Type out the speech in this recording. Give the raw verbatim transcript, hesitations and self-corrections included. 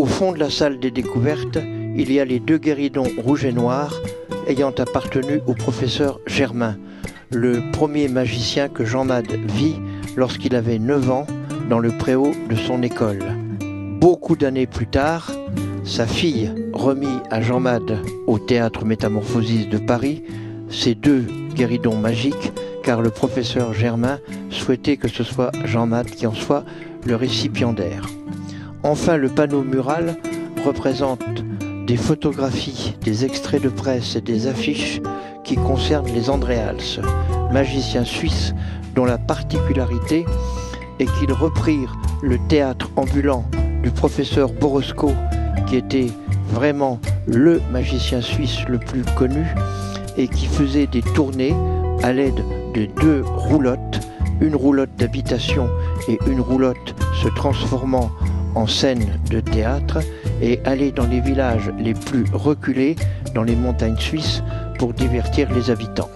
Au fond de la salle des découvertes, il y a les deux guéridons rouges et noirs ayant appartenu au professeur Germain, le premier magicien que Jean Mad vit lorsqu'il avait neuf ans dans le préau de son école. Beaucoup d'années plus tard, sa fille remit à Jean Mad au théâtre Métamorphosis de Paris ces deux guéridons magiques, car le professeur Germain souhaitait que ce soit Jean Mad qui en soit le récipiendaire. Enfin, le panneau mural représente des photographies, des extraits de presse et des affiches qui concernent les Andréals, magiciens suisses dont la particularité est qu'ils reprirent le théâtre ambulant du professeur Borosco, qui était vraiment le magicien suisse le plus connu et qui faisait des tournées à l'aide de deux roulottes, une roulotte d'habitation et une roulotte se transformant en scène de théâtre, et aller dans les villages les plus reculés dans les montagnes suisses pour divertir les habitants.